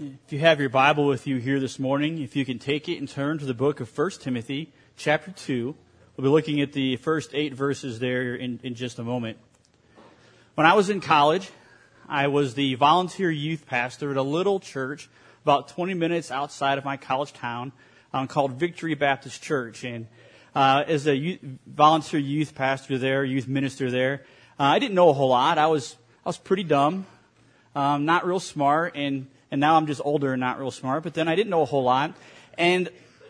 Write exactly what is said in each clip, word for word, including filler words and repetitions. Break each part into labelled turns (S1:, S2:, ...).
S1: If you have your Bible with you here this morning, if you can take it and turn to the book of First Timothy, chapter two. We'll be looking at the first eight verses there in, in just a moment. When I was in college, I was the volunteer youth pastor at a little church about twenty minutes outside of my college town um, called Victory Baptist Church. And uh, as a youth, volunteer youth pastor there, youth minister there, uh, I didn't know a whole lot. I was I was pretty dumb, um, not real smart, and And now I'm just older and not real smart, but then I didn't know a whole lot. And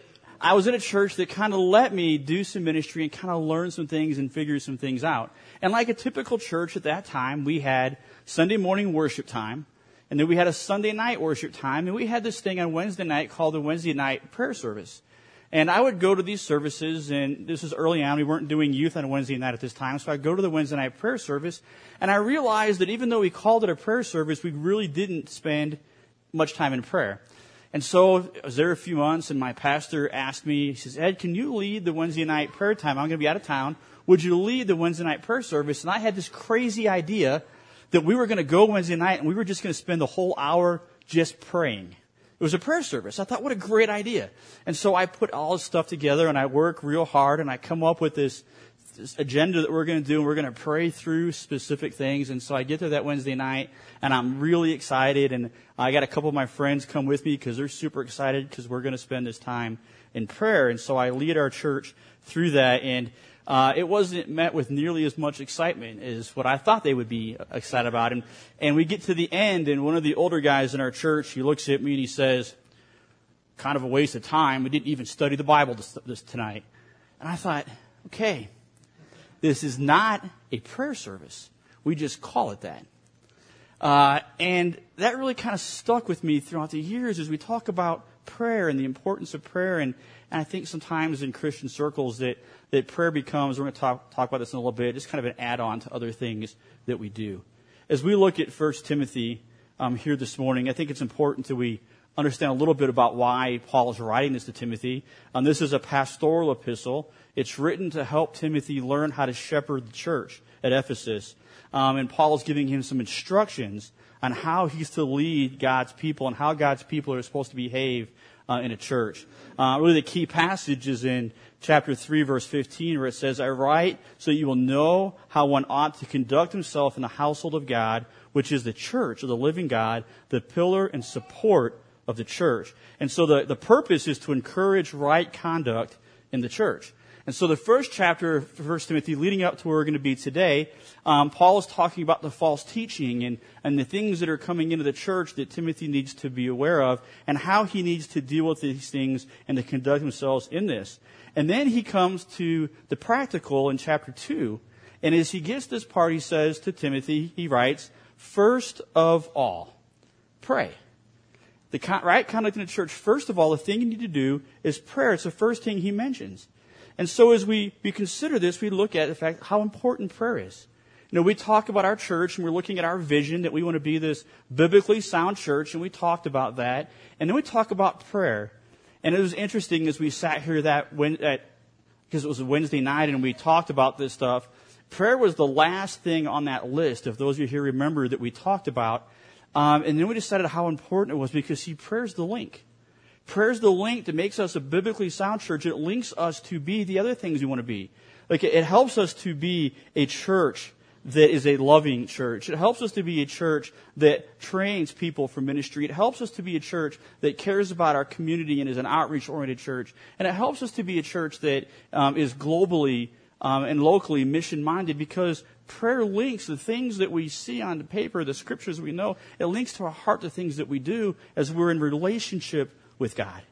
S1: I was in a church that kind of let me do some ministry and kind of learn some things and figure some things out. And like a typical church at that time, we had Sunday morning worship time, and then we had a Sunday night worship time, and we had this thing on Wednesday night called the Wednesday night prayer service. And I would go to these services, and this was early on. We weren't doing youth on Wednesday night at this time, so I'd go to the Wednesday night prayer service, and I realized that even though we called it a prayer service, we really didn't spend much time in prayer. And so I was there a few months, and my pastor asked me, he says, Ed, can you lead the Wednesday night prayer time? I'm going to be out of town. Would you lead the Wednesday night prayer service? And I had this crazy idea that we were going to go Wednesday night, and we were just going to spend the whole hour just praying. It was a prayer service. I thought, what a great idea. And so I put all this stuff together, and I work real hard, and I come up with this This agenda that we're going to do, and we're going to pray through specific things. And so I get there that Wednesday night, and I'm really excited, and I got a couple of my friends come with me because they're super excited because we're going to spend this time in prayer. And so I lead our church through that, and uh, it wasn't met with nearly as much excitement as what I thought they would be excited about. And, and we get to the end, and one of the older guys in our church, he looks at me and he says, kind of a waste of time. We didn't even study the Bible this, this tonight. And I thought, okay, this is not a prayer service. We just call it that. Uh, and that really kind of stuck with me throughout the years as we talk about prayer and the importance of prayer. And, and I think sometimes in Christian circles that, that prayer becomes, we're going to talk, talk about this in a little bit, just kind of an add-on to other things that we do. As we look at First Timothy um, here this morning, I think it's important that we understand a little bit about why Paul is writing this to Timothy. Um, this is a pastoral epistle. It's written to help Timothy learn how to shepherd the church at Ephesus. Um, and Paul is giving him some instructions on how he's to lead God's people and how God's people are supposed to behave uh, in a church. Uh, really the key passage is in chapter three, verse fifteen, where it says, I write so you will know how one ought to conduct himself in the household of God, which is the church of the living God, the pillar and support of the church. And so the, the purpose is to encourage right conduct in the church. And so the first chapter of First Timothy, leading up to where we're going to be today, um, Paul is talking about the false teaching and, and the things that are coming into the church that Timothy needs to be aware of and how he needs to deal with these things and to conduct themselves in this. And then he comes to the practical in chapter two. And as he gets this part, he says to Timothy, he writes, first of all, pray. The right conduct in the church, first of all, the thing you need to do is prayer. It's the first thing he mentions. And so as we, we consider this, we look at the fact how important prayer is. You know, we talk about our church, and we're looking at our vision that we want to be this biblically sound church, and we talked about that. And then we talk about prayer. And it was interesting as we sat here that when, at, because it was a Wednesday night, and we talked about this stuff. Prayer was the last thing on that list, if those of you here remember, that we talked about. Um, and then we decided how important it was because, see, prayer's the link. Prayer's the link that makes us a biblically sound church. It links us to be the other things we want to be. Like, it, it helps us to be a church that is a loving church. It helps us to be a church that trains people for ministry. It helps us to be a church that cares about our community and is an outreach-oriented church. And it helps us to be a church that um, is globally um, and locally mission-minded because prayer links the things that we see on the paper, the scriptures we know. It links to our heart the things that we do as we're in relationship with God.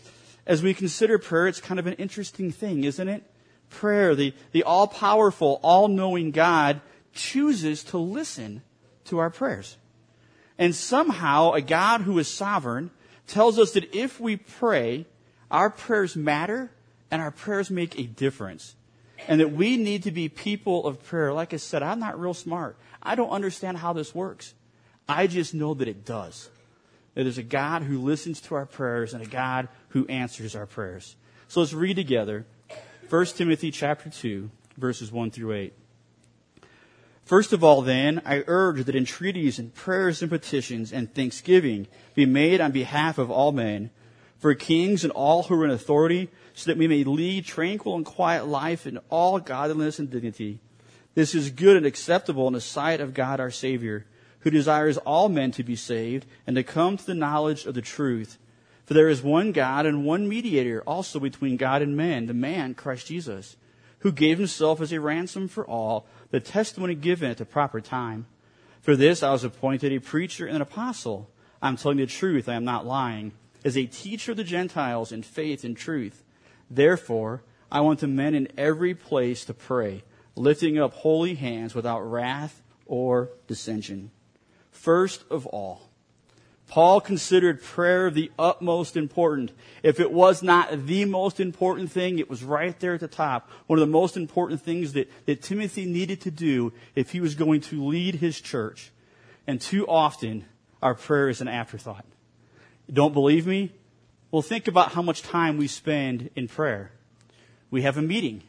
S1: As we consider prayer, it's kind of an interesting thing, isn't it? Prayer, the, the all-powerful, all-knowing God chooses to listen to our prayers. And somehow a God who is sovereign tells us that if we pray, our prayers matter and our prayers make a difference. And that we need to be people of prayer. Like I said, I'm not real smart. I don't understand how this works. I just know that it does. That there's a God who listens to our prayers and a God who answers our prayers. So let's read together First Timothy chapter two, verses one through eight. First of all, then, I urge that entreaties and prayers and petitions and thanksgiving be made on behalf of all men, for kings and all who are in authority, so that we may lead tranquil and quiet life in all godliness and dignity. This is good and acceptable in the sight of God our Savior, who desires all men to be saved and to come to the knowledge of the truth. For there is one God and one mediator also between God and men, the man, Christ Jesus, who gave himself as a ransom for all, the testimony given at the proper time. For this I was appointed a preacher and an apostle. I am telling the truth, I am not lying, as a teacher of the Gentiles in faith and truth. Therefore, I want the men in every place to pray, lifting up holy hands without wrath or dissension. First of all, Paul considered prayer the utmost important. If it was not the most important thing, it was right there at the top. One of the most important things that, that Timothy needed to do if he was going to lead his church. And too often, our prayer is an afterthought. You don't believe me? Well, think about how much time we spend in prayer. We have a meeting.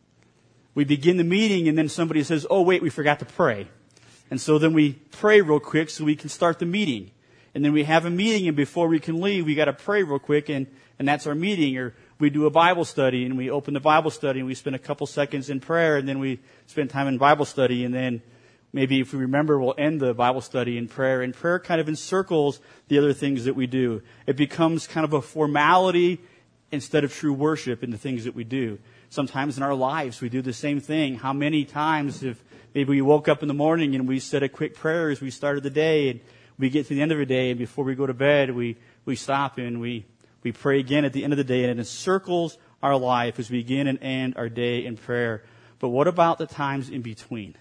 S1: We begin the meeting and then somebody says, oh, wait, we forgot to pray. And so then we pray real quick so we can start the meeting. And then we have a meeting, and before we can leave, we got to pray real quick, and, and that's our meeting. Or we do a Bible study, and we open the Bible study, and we spend a couple seconds in prayer, and then we spend time in Bible study, and then maybe if we remember, we'll end the Bible study in prayer. And prayer kind of encircles the other things that we do. It becomes kind of a formality instead of true worship in the things that we do. Sometimes in our lives, we do the same thing. How many times if maybe we woke up in the morning and we said a quick prayer as we started the day, and we get to the end of the day, and before we go to bed, we, we stop and we, we pray again at the end of the day, and it encircles our life as we begin and end our day in prayer. But what about the times in between?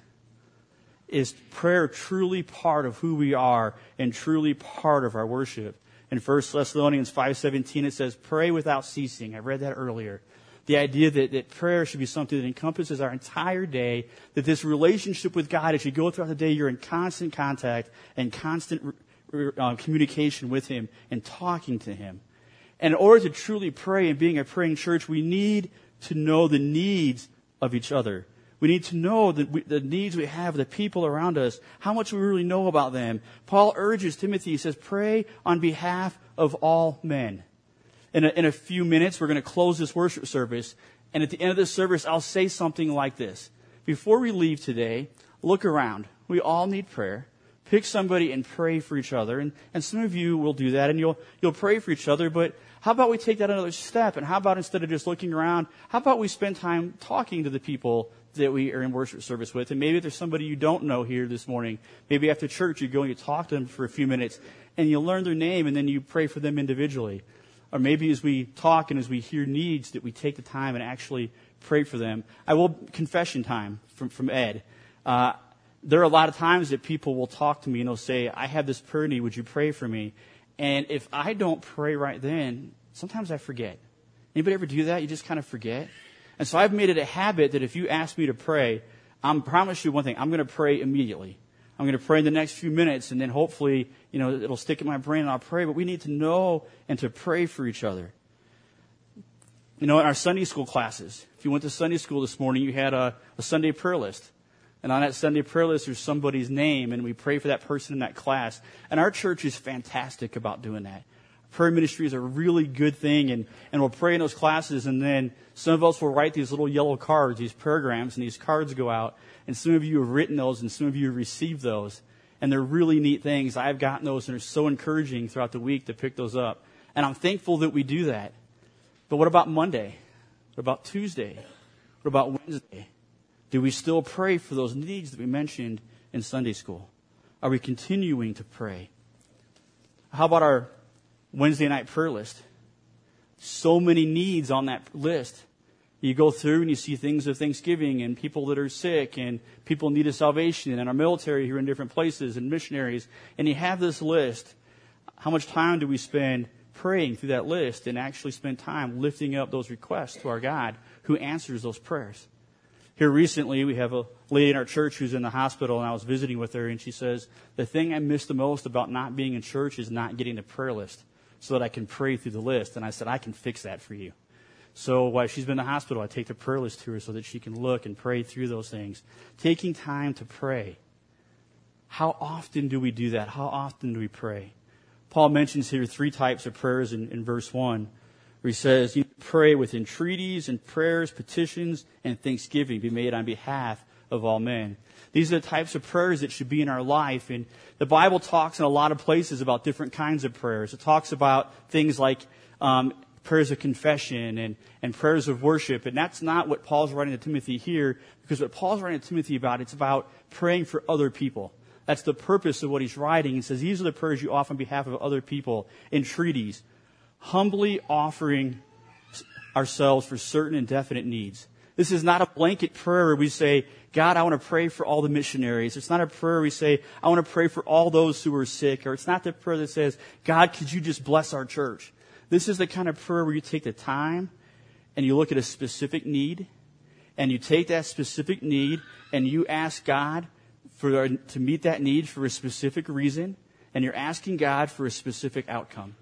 S1: Is prayer truly part of who we are and truly part of our worship? In First Thessalonians five seventeen, it says, pray without ceasing. I read that earlier. The idea that, that prayer should be something that encompasses our entire day, that this relationship with God, as you go throughout the day, you're in constant contact and constant uh, communication with Him and talking to Him. And in order to truly pray and being a praying church, we need to know the needs of each other. We need to know the, the needs we have, the people around us, how much we really know about them. Paul urges Timothy, he says, pray on behalf of all men. In a, in a few minutes, we're going to close this worship service. And at the end of this service, I'll say something like this. Before we leave today, look around. We all need prayer. Pick somebody and pray for each other. And, and some of you will do that, and you'll, you'll pray for each other. But how about we take that another step? And how about instead of just looking around, how about we spend time talking to the people that we are in worship service with? And maybe there's somebody you don't know here this morning. Maybe after church, you go and you talk to them for a few minutes, and you learn their name, and then you pray for them individually. Or maybe as we talk and as we hear needs, that we take the time and actually pray for them. I will, confession time from, from Ed. Uh, there are a lot of times that people will talk to me and they'll say, I have this prayer need, would you pray for me? And if I don't pray right then, sometimes I forget. Anybody ever do that? You just kind of forget? And so I've made it a habit that if you ask me to pray, I promise you one thing, I'm going to pray immediately. I'm going to pray in the next few minutes, and then hopefully, you know, it'll stick in my brain and I'll pray. But we need to know and to pray for each other. You know, in our Sunday school classes, if you went to Sunday school this morning, you had a, a Sunday prayer list. And on that Sunday prayer list, there's somebody's name, and we pray for that person in that class. And our church is fantastic about doing that. Prayer ministry is a really good thing, and, and we'll pray in those classes, and then some of us will write these little yellow cards, these prayergrams, and these cards go out. And some of you have written those, and some of you have received those. And they're really neat things. I've gotten those, and they're so encouraging throughout the week to pick those up. And I'm thankful that we do that. But what about Monday? What about Tuesday? What about Wednesday? Do we still pray for those needs that we mentioned in Sunday school? Are we continuing to pray? How about our Wednesday night prayer list? So many needs on that list. You go through and you see things of Thanksgiving and people that are sick and people in need of salvation and our military who are in different places and missionaries. And you have this list. How much time do we spend praying through that list and actually spend time lifting up those requests to our God who answers those prayers? Here recently, we have a lady in our church who's in the hospital, and I was visiting with her, and she says, the thing I miss the most about not being in church is not getting the prayer list so that I can pray through the list. And I said, I can fix that for you. So while she's been in the hospital, I take the prayer list to her so that she can look and pray through those things. Taking time to pray. How often do we do that? How often do we pray? Paul mentions here three types of prayers in, in verse one, where he says, you pray with entreaties and prayers, petitions, and thanksgiving be made on behalf of all men. These are the types of prayers that should be in our life. And the Bible talks in a lot of places about different kinds of prayers. It talks about things like um, prayers of confession and, and prayers of worship. And that's not what Paul's writing to Timothy here, because what Paul's writing to Timothy about, it's about praying for other people. That's the purpose of what he's writing. He says, these are the prayers you offer on behalf of other people, entreaties, humbly offering ourselves for certain and definite needs. This is not a blanket prayer where we say, God, I want to pray for all the missionaries. It's not a prayer where we say, I want to pray for all those who are sick. Or it's not the prayer that says, God, could you just bless our church? This is the kind of prayer where you take the time and you look at a specific need, and you take that specific need and you ask God for to meet that need for a specific reason, and you're asking God for a specific outcome.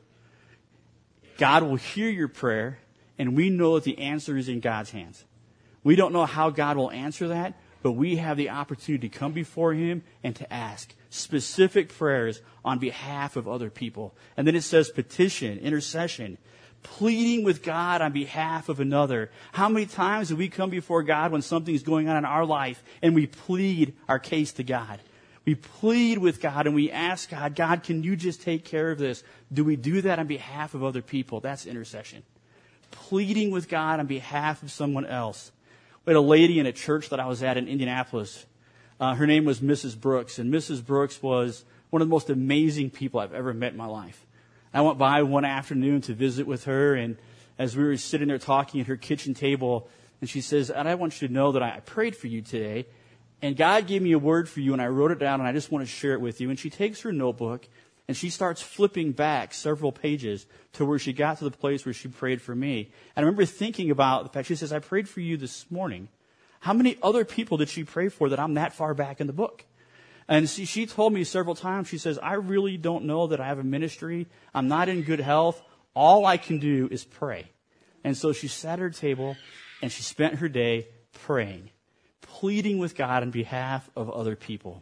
S1: God will hear your prayer, and we know that the answer is in God's hands. We don't know how God will answer that, but we have the opportunity to come before Him and to ask specific prayers on behalf of other people. And then it says petition, intercession, pleading with God on behalf of another. How many times do we come before God when something's going on in our life and we plead our case to God? We plead with God and we ask God, God, can you just take care of this? Do we do that on behalf of other people? That's intercession. Pleading with God on behalf of someone else. We had a lady in a church that I was at in Indianapolis. Uh, her name was Missus Brooks, and Missus Brooks was one of the most amazing people I've ever met in my life. I went by one afternoon to visit with her, and as we were sitting there talking at her kitchen table, and she says, and I want you to know that I prayed for you today, and God gave me a word for you, and I wrote it down, and I just want to share it with you. And she takes her notebook, and she starts flipping back several pages to where she got to the place where she prayed for me. And I remember thinking about the fact, she says, I prayed for you this morning. How many other people did she pray for that I'm that far back in the book? And she, she told me several times, she says, I really don't know that I have a ministry. I'm not in good health. All I can do is pray. And so she sat at her table and she spent her day praying, pleading with God on behalf of other people.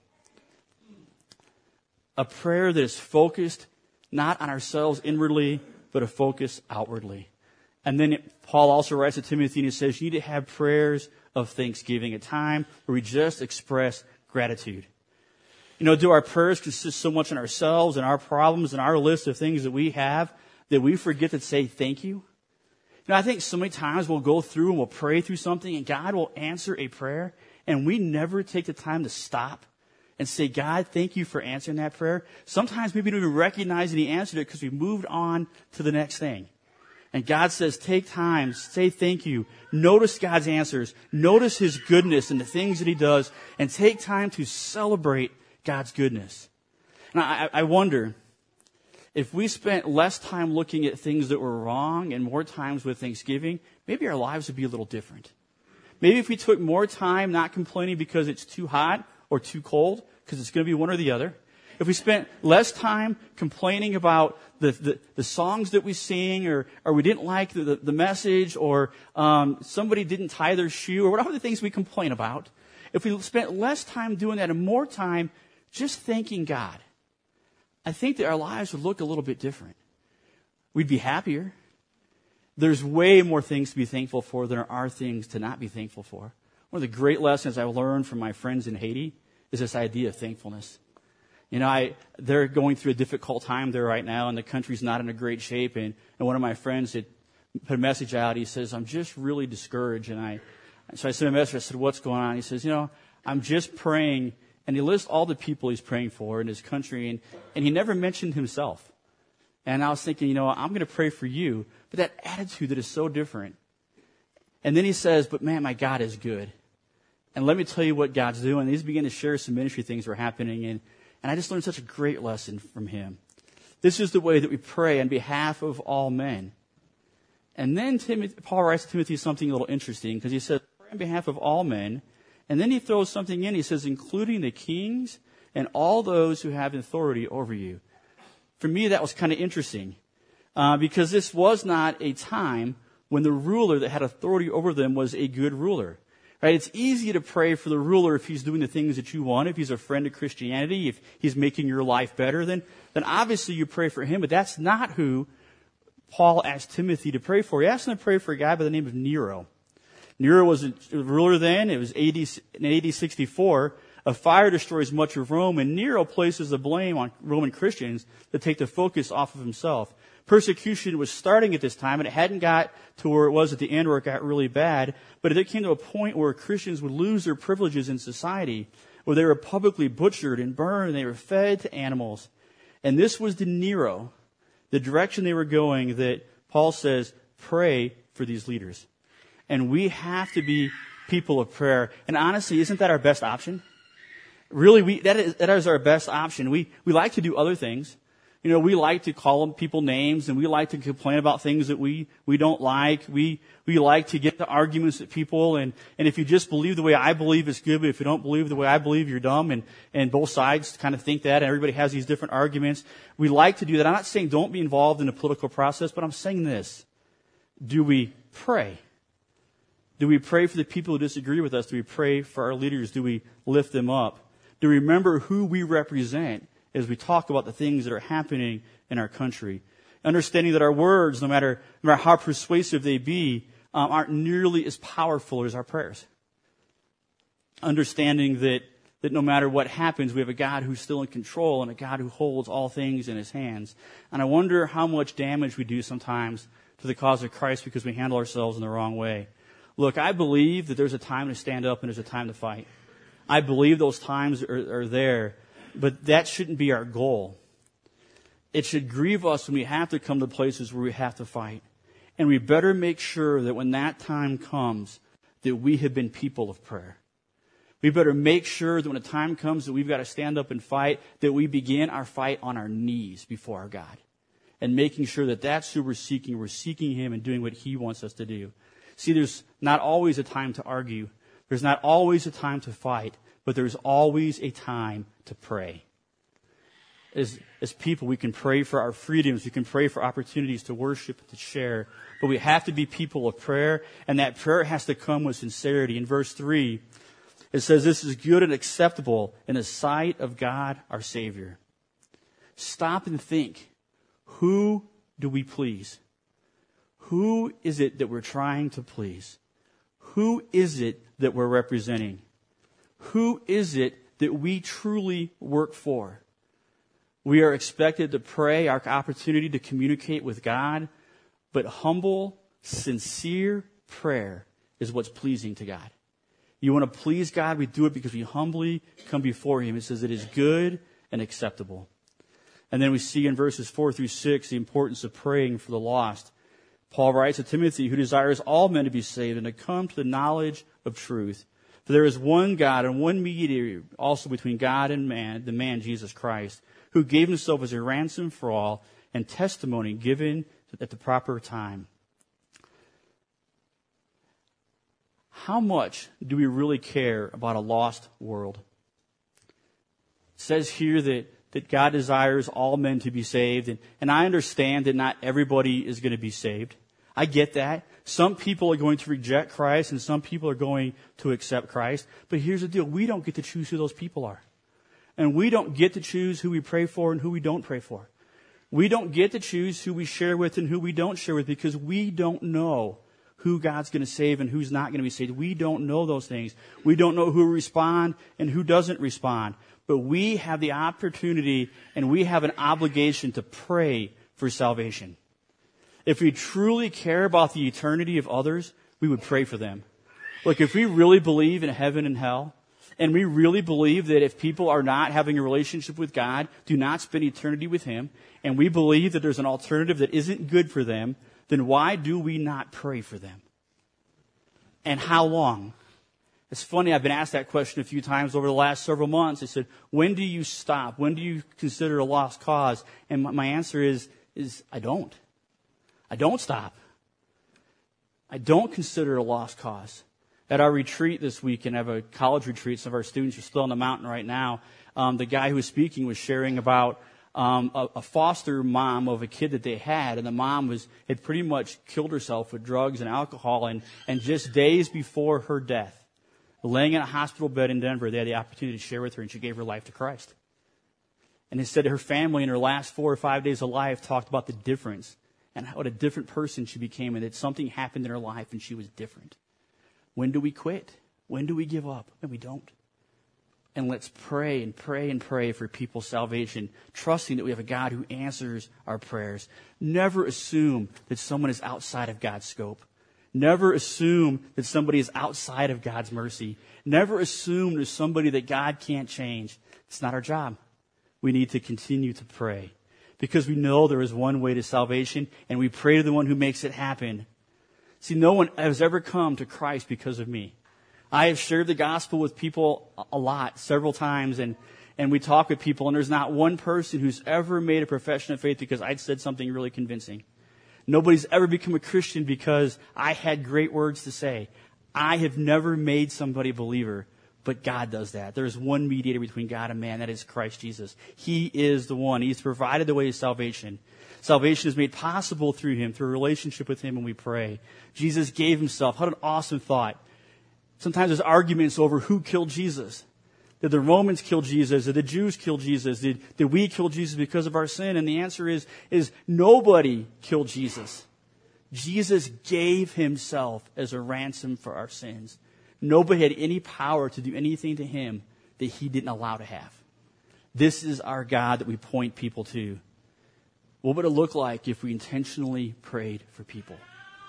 S1: A prayer that is focused not on ourselves inwardly, but a focus outwardly. And then it, Paul also writes to Timothy and he says, you need to have prayers of thanksgiving, a time where we just express gratitude. You know, do our prayers consist so much in ourselves and our problems and our list of things that we have that we forget to say thank you? You know, I think so many times we'll go through and we'll pray through something and God will answer a prayer and we never take the time to stop and say, God, thank you for answering that prayer. Sometimes maybe we don't even recognize that He answered it because we moved on to the next thing. And God says, take time, say thank you, notice God's answers, notice His goodness and the things that He does, and take time to celebrate God's goodness. And I, I wonder if we spent less time looking at things that were wrong and more times with thanksgiving, maybe our lives would be a little different. Maybe if we took more time not complaining because it's too hot or too cold, because it's going to be one or the other. If we spent less time complaining about the, the, the songs that we sing, or, or we didn't like the, the, the message, or um, somebody didn't tie their shoe, or whatever the things we complain about, if we spent less time doing that and more time just thanking God, I think that our lives would look a little bit different. We'd be happier. There's way more things to be thankful for than there are things to not be thankful for. One of the great lessons I've learned from my friends in Haiti is this idea of thankfulness. You know, I, they're going through a difficult time there right now, and the country's not in a great shape. And, and one of my friends had put a message out. He says, I'm just really discouraged. And I, so I sent a message. I said, what's going on? He says, you know, I'm just praying. And he lists all the people he's praying for in his country. And, and he never mentioned himself. And I was thinking, you know, I'm going to pray for you. But that attitude that is so different. And then he says, but man, my God is good. And let me tell you what God's doing. He's beginning to share some ministry things that were happening. And, and I just learned such a great lesson from him. This is the way that we pray on behalf of all men. And then Timothy, Paul writes to Timothy something a little interesting, because he says, pray on behalf of all men. And then he throws something in. He says, including the kings and all those who have authority over you. For me, that was kind of interesting, uh, because this was not a time when when the ruler that had authority over them was a good ruler. Right? It's easy to pray for the ruler if he's doing the things that you want, if he's a friend of Christianity, if he's making your life better, then, then obviously you pray for him, but that's not who Paul asked Timothy to pray for. He asked him to pray for a guy by the name of Nero. Nero was a ruler then. It was A D, in A D sixty-four. A fire destroys much of Rome, and Nero places the blame on Roman Christians to take the focus off of himself. Persecution was starting at this time, and it hadn't got to where it was at the end where it got really bad, but it came to a point where Christians would lose their privileges in society, where they were publicly butchered and burned, and they were fed to animals. And this was the Nero, the direction they were going, that Paul says, pray for these leaders. And we have to be people of prayer. And honestly, isn't that our best option? Really, we, that is, that is our best option. We, we like to do other things. You know, we like to call them people names, and we like to complain about things that we, we don't like. We, we like to get to arguments with people, and, and if you just believe the way I believe, it's good, but if you don't believe the way I believe, you're dumb, and, and both sides kind of think that, and everybody has these different arguments. We like to do that. I'm not saying don't be involved in the political process, but I'm saying this. Do we pray? Do we pray for the people who disagree with us? Do we pray for our leaders? Do we lift them up? Do we remember who we represent as we talk about the things that are happening in our country? Understanding that our words, no matter, no matter how persuasive they be, um, aren't nearly as powerful as our prayers. Understanding that, that no matter what happens, we have a God who's still in control and a God who holds all things in his hands. And I wonder how much damage we do sometimes to the cause of Christ because we handle ourselves in the wrong way. Look, I believe that there's a time to stand up and there's a time to fight. I believe those times are, are there, but that shouldn't be our goal. It should grieve us when we have to come to places where we have to fight. And we better make sure that when that time comes, that we have been people of prayer. We better make sure that when the time comes that we've got to stand up and fight, that we begin our fight on our knees before our God. And making sure that that's who we're seeking. We're seeking him and doing what he wants us to do. See, there's not always a time to argue. There's not always a time to fight, but there's always a time to pray. As, as people, we can pray for our freedoms. We can pray for opportunities to worship and to share. But we have to be people of prayer, and that prayer has to come with sincerity. In verse three, it says, this is good and acceptable in the sight of God our Savior. Stop and think. Who do we please? Who is it that we're trying to please? Who is it that we're representing? Who is it that we truly work for? We are expected to pray, our opportunity to communicate with God, but humble, sincere prayer is what's pleasing to God. You want to please God, we do it because we humbly come before him. It says it is good and acceptable. And then we see in verses four through six the importance of praying for the lost. Paul writes to Timothy, who desires all men to be saved and to come to the knowledge of truth. For there is one God and one mediator also between God and man, the man Jesus Christ, who gave himself as a ransom for all and testimony given at the proper time. How much do we really care about a lost world? It says here that, that God desires all men to be saved. And, and I understand that not everybody is going to be saved. I get that. Some people are going to reject Christ and some people are going to accept Christ. But here's the deal. We don't get to choose who those people are. And we don't get to choose who we pray for and who we don't pray for. We don't get to choose who we share with and who we don't share with because we don't know who God's going to save and who's not going to be saved. We don't know those things. We don't know who will respond and who doesn't respond. But we have the opportunity and we have an obligation to pray for salvation. If we truly care about the eternity of others, we would pray for them. Look, if we really believe in heaven and hell, and we really believe that if people are not having a relationship with God, do not spend eternity with him, and we believe that there's an alternative that isn't good for them, then why do we not pray for them? And how long? It's funny, I've been asked that question a few times over the last several months. They said, when do you stop? When do you consider a lost cause? And my answer is, is I don't. I don't stop. I don't consider it a lost cause. At our retreat this week, and I have a college retreat, some of our students are still on the mountain right now, um, the guy who was speaking was sharing about um, a, a foster mom of a kid that they had, and the mom was had pretty much killed herself with drugs and alcohol, and, and just days before her death, laying in a hospital bed in Denver, they had the opportunity to share with her, and she gave her life to Christ. And it said her family in her last four or five days of life talked about the difference and what a different person she became, and that something happened in her life and she was different. When do we quit? When do we give up? And we don't. And let's pray and pray and pray for people's salvation, trusting that we have a God who answers our prayers. Never assume that someone is outside of God's scope. Never assume that somebody is outside of God's mercy. Never assume there's somebody that God can't change. It's not our job. We need to continue to pray because we know there is one way to salvation, and we pray to the one who makes it happen. See, no one has ever come to Christ because of me. I have shared the gospel with people a lot, several times, and, and we talk with people, and there's not one person who's ever made a profession of faith because I'd said something really convincing. Nobody's ever become a Christian because I had great words to say. I have never made somebody a believer, but God does that. There is one mediator between God and man, that is Christ Jesus. He is the one. He's provided the way of salvation. Salvation is made possible through Him, through a relationship with Him, and we pray. Jesus gave Himself. What an awesome thought. Sometimes there's arguments over who killed Jesus. Did the Romans kill Jesus? Did the Jews kill Jesus? Did, did we kill Jesus because of our sin? And the answer is, is nobody killed Jesus. Jesus gave Himself as a ransom for our sins. Nobody had any power to do anything to Him that He didn't allow to have. This is our God that we point people to. What would it look like if we intentionally prayed for people?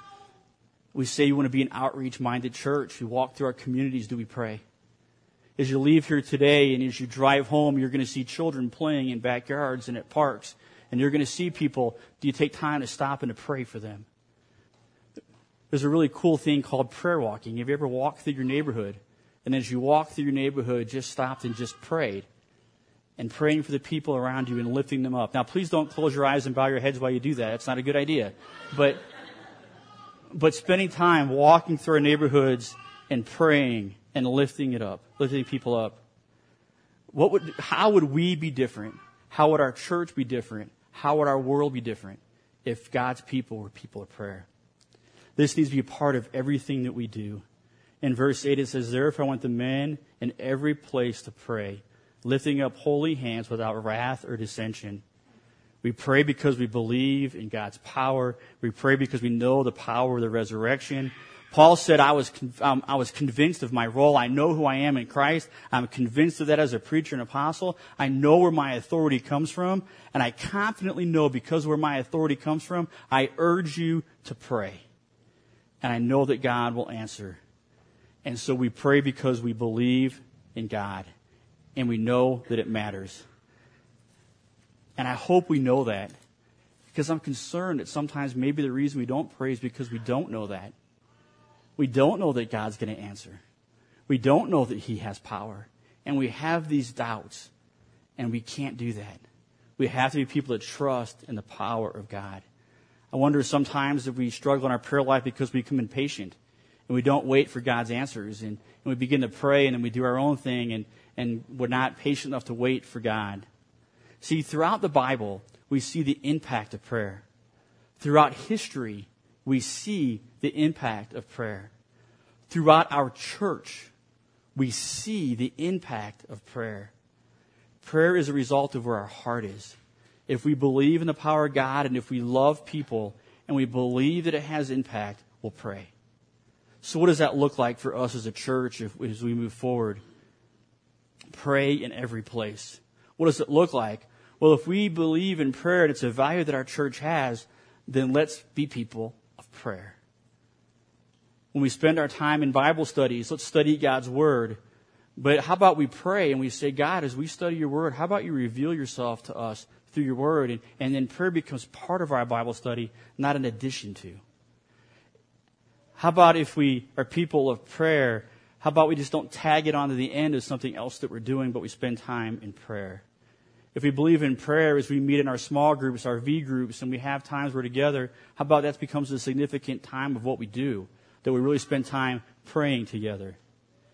S1: We say we want to be an outreach-minded church. We walk through our communities. Do we pray? As you leave here today and as you drive home, you're going to see children playing in backyards and at parks. And you're going to see people. Do you take time to stop and to pray for them? There's a really cool thing called prayer walking. Have you ever walked through your neighborhood? And as you walk through your neighborhood, just stopped and just prayed. And praying for the people around you and lifting them up. Now, please don't close your eyes and bow your heads while you do that. That's not a good idea. But... But spending time walking through our neighborhoods and praying and lifting it up, lifting people up. What would, how would we be different? How would our church be different? How would our world be different if God's people were people of prayer? This needs to be a part of everything that we do. In verse eight it says, "Therefore I want the men in every place to pray, lifting up holy hands without wrath or dissension." We pray because we believe in God's power. We pray because we know the power of the resurrection. Paul said, I was um, I was convinced of my role. I know who I am in Christ. I'm convinced of that as a preacher and apostle. I know where my authority comes from. And I confidently know because where my authority comes from, I urge you to pray. And I know that God will answer. And so we pray because we believe in God. And we know that it matters. And I hope we know that, because I'm concerned that sometimes maybe the reason we don't pray is because we don't know that. We don't know that God's going to answer. We don't know that He has power. And we have these doubts, and we can't do that. We have to be people that trust in the power of God. I wonder sometimes if we struggle in our prayer life because we become impatient, and we don't wait for God's answers, and, and we begin to pray, and then we do our own thing, and, and we're not patient enough to wait for God. See, throughout the Bible, we see the impact of prayer. Throughout history, we see the impact of prayer. Throughout our church, we see the impact of prayer. Prayer is a result of where our heart is. If we believe in the power of God and if we love people and we believe that it has impact, we'll pray. So what does that look like for us as a church if, as we move forward? Pray in every place. What does it look like? Well, if we believe in prayer and it's a value that our church has, then let's be people of prayer. When we spend our time in Bible studies, let's study God's Word. But how about we pray and we say, God, as we study your Word, how about you reveal yourself to us through your Word? And, and then prayer becomes part of our Bible study, not an addition to. How about if we are people of prayer, how about we just don't tag it onto the end of something else that we're doing, but we spend time in prayer? If we believe in prayer as we meet in our small groups, our V groups, and we have times we're together, how about that becomes a significant time of what we do, that we really spend time praying together?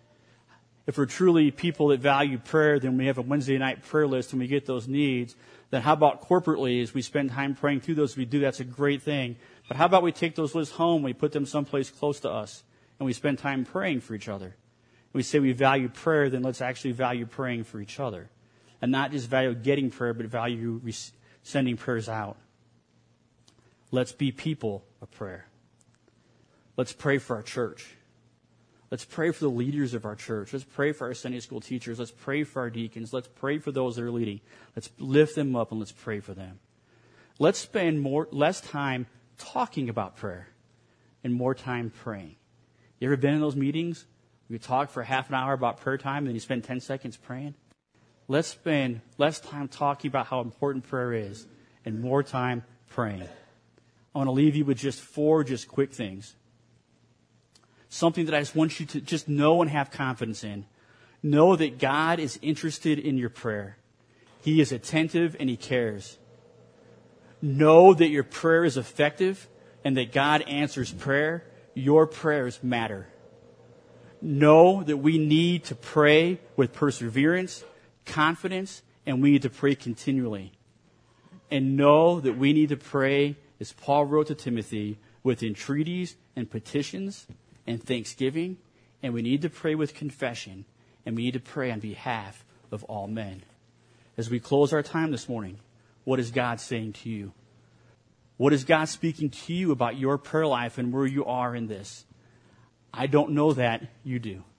S1: If we're truly people that value prayer, then we have a Wednesday night prayer list and we get those needs, then how about corporately as we spend time praying through those, we do, that's a great thing. But how about we take those lists home, we put them someplace close to us, and we spend time praying for each other. We say we value prayer, then let's actually value praying for each other. And not just value getting prayer, but value sending prayers out. Let's be people of prayer. Let's pray for our church. Let's pray for the leaders of our church. Let's pray for our Sunday school teachers. Let's pray for our deacons. Let's pray for those that are leading. Let's lift them up and let's pray for them. Let's spend more, less time talking about prayer and more time praying. You ever been in those meetings? You talk for half an hour about prayer time and then you spend ten seconds praying? Let's spend less time talking about how important prayer is and more time praying. I want to leave you with just four just quick things. Something that I just want you to just know and have confidence in. Know that God is interested in your prayer. He is attentive and He cares. Know that your prayer is effective and that God answers prayer. Your prayers matter. Know that we need to pray with perseverance, confidence, and we need to pray continually. And know that we need to pray, as Paul wrote to Timothy, with entreaties and petitions and thanksgiving, and we need to pray with confession, and we need to pray on behalf of all men. As we close our time this morning, what is God saying to you? What is God speaking to you about your prayer life and where you are in this? I don't know that. You do.